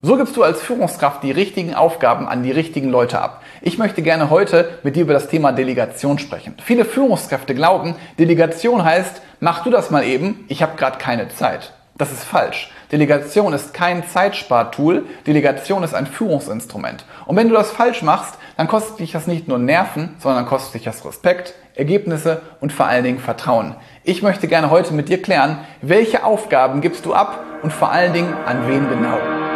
So gibst du als Führungskraft die richtigen Aufgaben an die richtigen Leute ab. Ich möchte gerne heute mit dir über das Thema Delegation sprechen. Viele Führungskräfte glauben, Delegation heißt, mach du das mal eben, ich habe gerade keine Zeit. Das ist falsch. Delegation ist kein Zeitspartool, Delegation ist ein Führungsinstrument. Und wenn du das falsch machst, dann kostet dich das nicht nur Nerven, sondern kostet dich das Respekt, Ergebnisse und vor allen Dingen Vertrauen. Ich möchte gerne heute mit dir klären, welche Aufgaben gibst du ab und vor allen Dingen an wen genau.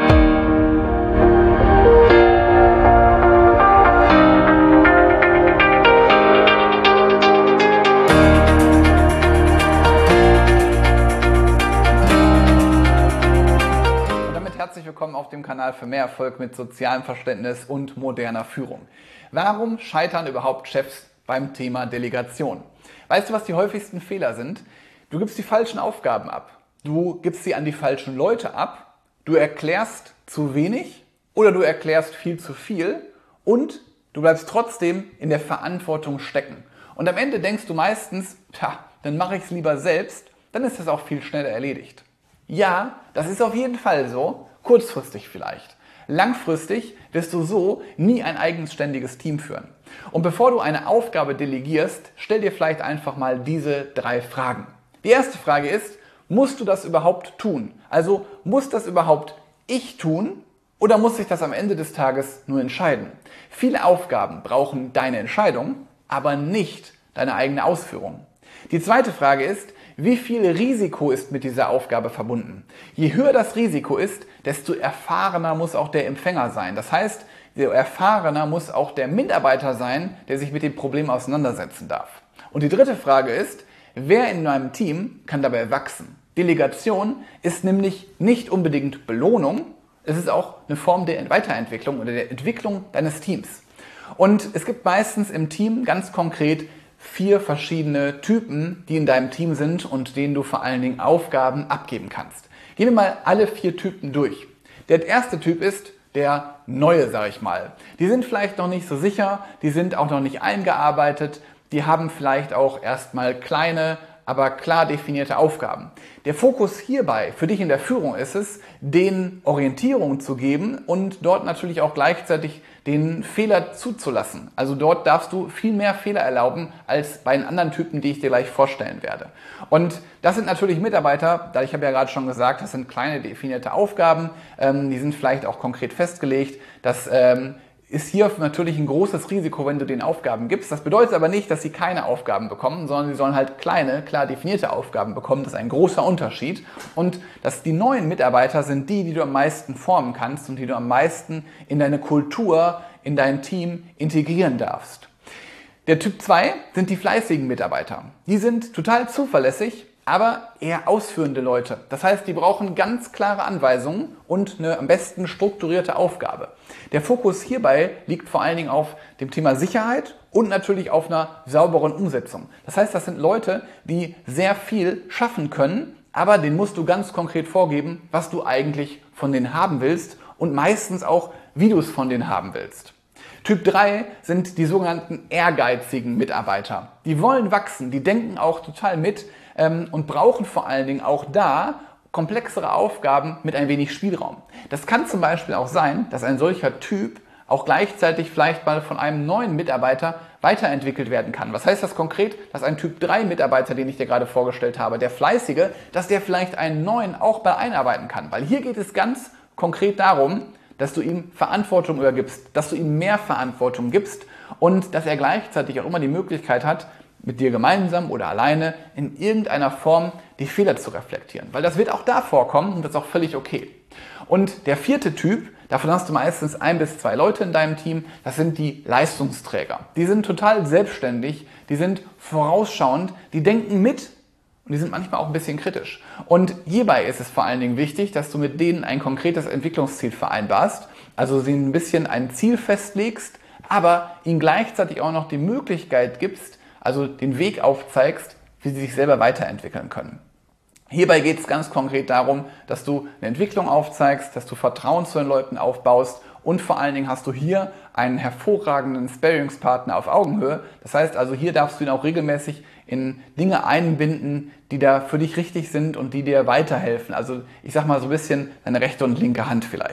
Herzlich willkommen auf dem Kanal für mehr Erfolg mit sozialem Verständnis und moderner Führung. Warum scheitern überhaupt Chefs beim Thema Delegation? Weißt du, was die häufigsten Fehler sind? Du gibst die falschen Aufgaben ab. Du gibst sie an die falschen Leute ab. Du erklärst zu wenig oder du erklärst viel zu viel und du bleibst trotzdem in der Verantwortung stecken. Und am Ende denkst du meistens, dann mache ich es lieber selbst, dann ist das auch viel schneller erledigt. Ja, das ist auf jeden Fall so. Kurzfristig vielleicht. Langfristig wirst du so nie ein eigenständiges Team führen. Und bevor du eine Aufgabe delegierst, stell dir vielleicht einfach mal diese 3 Fragen. Die erste Frage ist, musst du das überhaupt tun? Also muss das überhaupt ich tun oder muss ich das am Ende des Tages nur entscheiden? Viele Aufgaben brauchen deine Entscheidung, aber nicht deine eigene Ausführung. Die zweite Frage ist, wie viel Risiko ist mit dieser Aufgabe verbunden? Je höher das Risiko ist, desto erfahrener muss auch der Empfänger sein. Das heißt, je erfahrener muss auch der Mitarbeiter sein, der sich mit dem Problem auseinandersetzen darf. Und die dritte Frage ist, wer in einem Team kann dabei wachsen? Delegation ist nämlich nicht unbedingt Belohnung, es ist auch eine Form der Weiterentwicklung oder der Entwicklung deines Teams. Und es gibt meistens im Team ganz konkret 4 verschiedene Typen, die in deinem Team sind und denen du vor allen Dingen Aufgaben abgeben kannst. Gehen wir mal alle 4 Typen durch. Der erste Typ ist der Neue, sag ich mal. Die sind vielleicht noch nicht so sicher, die sind auch noch nicht eingearbeitet, die haben vielleicht auch erstmal kleine, aber klar definierte Aufgaben. Der Fokus hierbei für dich in der Führung ist es, denen Orientierung zu geben und dort natürlich auch gleichzeitig den Fehler zuzulassen. Also dort darfst du viel mehr Fehler erlauben als bei den anderen Typen, die ich dir gleich vorstellen werde. Und das sind natürlich Mitarbeiter, ich habe ja gerade schon gesagt, das sind kleine definierte Aufgaben, die sind vielleicht auch konkret festgelegt. Das ist hier natürlich ein großes Risiko, wenn du den Aufgaben gibst. Das bedeutet aber nicht, dass sie keine Aufgaben bekommen, sondern sie sollen halt kleine, klar definierte Aufgaben bekommen. Das ist ein großer Unterschied. Und dass die neuen Mitarbeiter sind die du am meisten formen kannst und die du am meisten in deine Kultur, in dein Team integrieren darfst. Der Typ 2 sind die fleißigen Mitarbeiter. Die sind total zuverlässig, aber eher ausführende Leute. Das heißt, die brauchen ganz klare Anweisungen und eine am besten strukturierte Aufgabe. Der Fokus hierbei liegt vor allen Dingen auf dem Thema Sicherheit und natürlich auf einer sauberen Umsetzung. Das heißt, das sind Leute, die sehr viel schaffen können, aber denen musst du ganz konkret vorgeben, was du eigentlich von denen haben willst und meistens auch, wie du es von denen haben willst. Typ 3 sind die sogenannten ehrgeizigen Mitarbeiter. Die wollen wachsen, die denken auch total mit und brauchen vor allen Dingen auch da komplexere Aufgaben mit ein wenig Spielraum. Das kann zum Beispiel auch sein, dass ein solcher Typ auch gleichzeitig vielleicht mal von einem neuen Mitarbeiter weiterentwickelt werden kann. Was heißt das konkret? Dass ein Typ 3 Mitarbeiter, den ich dir gerade vorgestellt habe, der Fleißige, dass der vielleicht einen neuen auch mal einarbeiten kann. Weil hier geht es ganz konkret darum, dass du ihm Verantwortung übergibst, dass du ihm mehr Verantwortung gibst und dass er gleichzeitig auch immer die Möglichkeit hat, mit dir gemeinsam oder alleine in irgendeiner Form die Fehler zu reflektieren. Weil das wird auch da vorkommen und das ist auch völlig okay. Und der 4. Typ, davon hast du meistens 1 bis 2 Leute in deinem Team, das sind die Leistungsträger. Die sind total selbstständig, die sind vorausschauend, die denken mit und die sind manchmal auch ein bisschen kritisch. Und hierbei ist es vor allen Dingen wichtig, dass du mit denen ein konkretes Entwicklungsziel vereinbarst, also sie ein bisschen ein Ziel festlegst, aber ihnen gleichzeitig auch noch die Möglichkeit gibst, also den Weg aufzeigst, wie sie sich selber weiterentwickeln können. Hierbei geht es ganz konkret darum, dass du eine Entwicklung aufzeigst, dass du Vertrauen zu den Leuten aufbaust und vor allen Dingen hast du hier einen hervorragenden Sparringspartner auf Augenhöhe. Das heißt also, hier darfst du ihn auch regelmäßig in Dinge einbinden, die da für dich richtig sind und die dir weiterhelfen. Also ich sag mal so ein bisschen deine rechte und linke Hand vielleicht.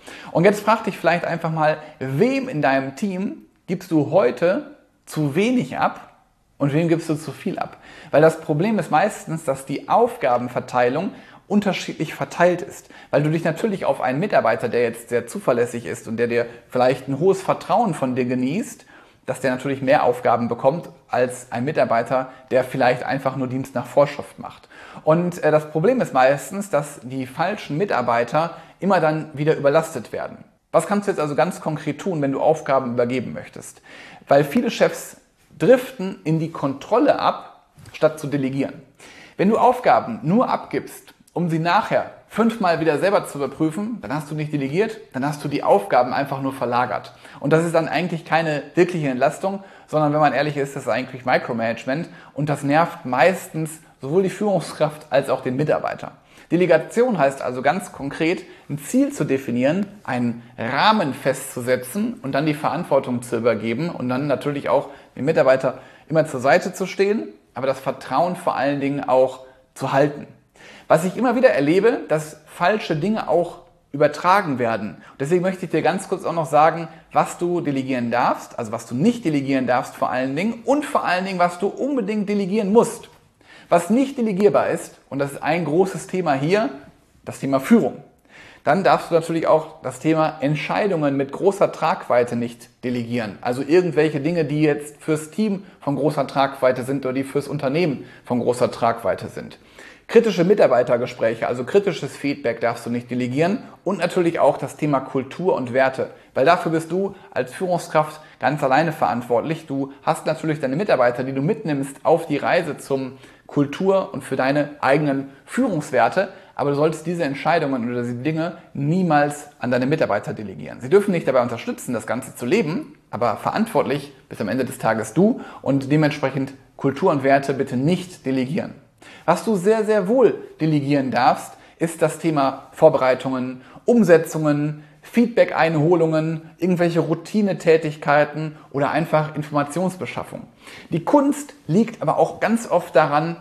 Und jetzt frag dich vielleicht einfach mal, wem in deinem Team gibst du heute zu wenig ab und wem gibst du zu viel ab? Weil das Problem ist meistens, dass die Aufgabenverteilung unterschiedlich verteilt ist. Weil du dich natürlich auf einen Mitarbeiter, der jetzt sehr zuverlässig ist und der dir vielleicht ein hohes Vertrauen von dir genießt, dass der natürlich mehr Aufgaben bekommt als ein Mitarbeiter, der vielleicht einfach nur Dienst nach Vorschrift macht. Und das Problem ist meistens, dass die falschen Mitarbeiter immer dann wieder überlastet werden. Was kannst du jetzt also ganz konkret tun, wenn du Aufgaben übergeben möchtest? Weil viele Chefs driften in die Kontrolle ab, statt zu delegieren. Wenn du Aufgaben nur abgibst, um sie nachher 5-mal wieder selber zu überprüfen, dann hast du nicht delegiert, dann hast du die Aufgaben einfach nur verlagert. Und das ist dann eigentlich keine wirkliche Entlastung, sondern wenn man ehrlich ist, das ist eigentlich Micromanagement und das nervt meistens sowohl die Führungskraft als auch den Mitarbeiter. Delegation heißt also ganz konkret, ein Ziel zu definieren, einen Rahmen festzusetzen und dann die Verantwortung zu übergeben und dann natürlich auch dem Mitarbeiter immer zur Seite zu stehen, aber das Vertrauen vor allen Dingen auch zu halten. Was ich immer wieder erlebe, dass falsche Dinge auch übertragen werden. Deswegen möchte ich dir ganz kurz auch noch sagen, was du delegieren darfst, also was du nicht delegieren darfst vor allen Dingen und vor allen Dingen, was du unbedingt delegieren musst. Was nicht delegierbar ist, und das ist ein großes Thema hier, das Thema Führung. Dann darfst du natürlich auch das Thema Entscheidungen mit großer Tragweite nicht delegieren. Also irgendwelche Dinge, die jetzt fürs Team von großer Tragweite sind oder die fürs Unternehmen von großer Tragweite sind. Kritische Mitarbeitergespräche, also kritisches Feedback darfst du nicht delegieren und natürlich auch das Thema Kultur und Werte, weil dafür bist du als Führungskraft ganz alleine verantwortlich. Du hast natürlich deine Mitarbeiter, die du mitnimmst auf die Reise zum Kultur und für deine eigenen Führungswerte, aber du solltest diese Entscheidungen oder diese Dinge niemals an deine Mitarbeiter delegieren. Sie dürfen dich dabei unterstützen, das Ganze zu leben, aber verantwortlich bis am Ende des Tages du und dementsprechend Kultur und Werte bitte nicht delegieren. Was du sehr, sehr wohl delegieren darfst, ist das Thema Vorbereitungen, Umsetzungen, Feedback-Einholungen, irgendwelche Routinetätigkeiten oder einfach Informationsbeschaffung. Die Kunst liegt aber auch ganz oft daran,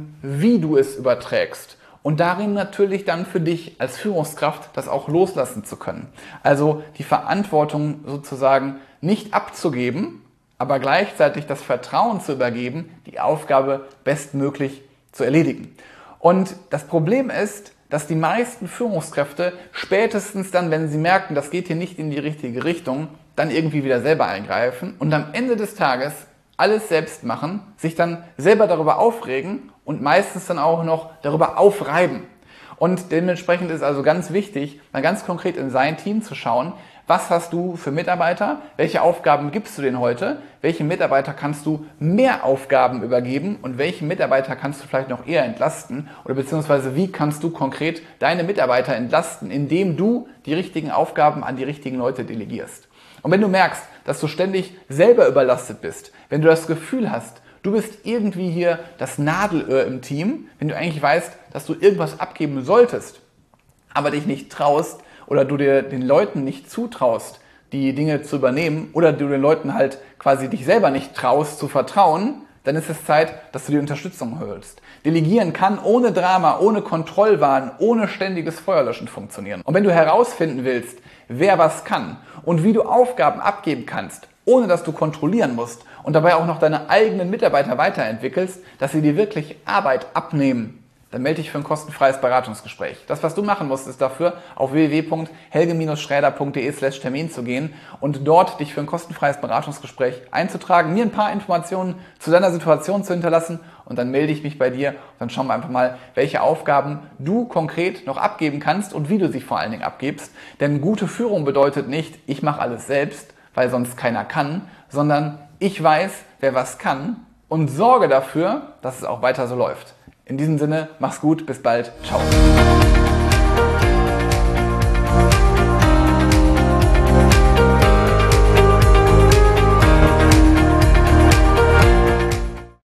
wie du es überträgst. Und darin natürlich dann für dich als Führungskraft das auch loslassen zu können. Also die Verantwortung sozusagen nicht abzugeben, aber gleichzeitig das Vertrauen zu übergeben, die Aufgabe bestmöglich zu erledigen. Und das Problem ist, dass die meisten Führungskräfte spätestens dann, wenn sie merken, das geht hier nicht in die richtige Richtung, dann irgendwie wieder selber eingreifen und am Ende des Tages alles selbst machen, sich dann selber darüber aufregen und meistens dann auch noch darüber aufreiben. Und dementsprechend ist also ganz wichtig, mal ganz konkret in sein Team zu schauen, was hast du für Mitarbeiter, welche Aufgaben gibst du denen heute, welchen Mitarbeiter kannst du mehr Aufgaben übergeben und welchen Mitarbeiter kannst du vielleicht noch eher entlasten oder beziehungsweise wie kannst du konkret deine Mitarbeiter entlasten, indem du die richtigen Aufgaben an die richtigen Leute delegierst. Und wenn du merkst, dass du ständig selber überlastet bist, wenn du das Gefühl hast, du bist irgendwie hier das Nadelöhr im Team, wenn du eigentlich weißt, dass du irgendwas abgeben solltest, aber dich nicht traust oder du dir den Leuten nicht zutraust, die Dinge zu übernehmen oder du den Leuten halt quasi dich selber nicht traust zu vertrauen, dann ist es Zeit, dass du die Unterstützung holst. Delegieren kann ohne Drama, ohne Kontrollwahn, ohne ständiges Feuerlöschen funktionieren. Und wenn du herausfinden willst, wer was kann und wie du Aufgaben abgeben kannst, ohne dass du kontrollieren musst und dabei auch noch deine eigenen Mitarbeiter weiterentwickelst, dass sie dir wirklich Arbeit abnehmen, dann melde dich für ein kostenfreies Beratungsgespräch. Das, was du machen musst, ist dafür auf www.helge-schräder.de/Termin zu gehen und dort dich für ein kostenfreies Beratungsgespräch einzutragen, mir ein paar Informationen zu deiner Situation zu hinterlassen und dann melde ich mich bei dir und dann schauen wir einfach mal, welche Aufgaben du konkret noch abgeben kannst und wie du sie vor allen Dingen abgibst. Denn gute Führung bedeutet nicht, ich mache alles selbst, weil sonst keiner kann, sondern ich weiß, wer was kann und sorge dafür, dass es auch weiter so läuft. In diesem Sinne, mach's gut, bis bald, ciao.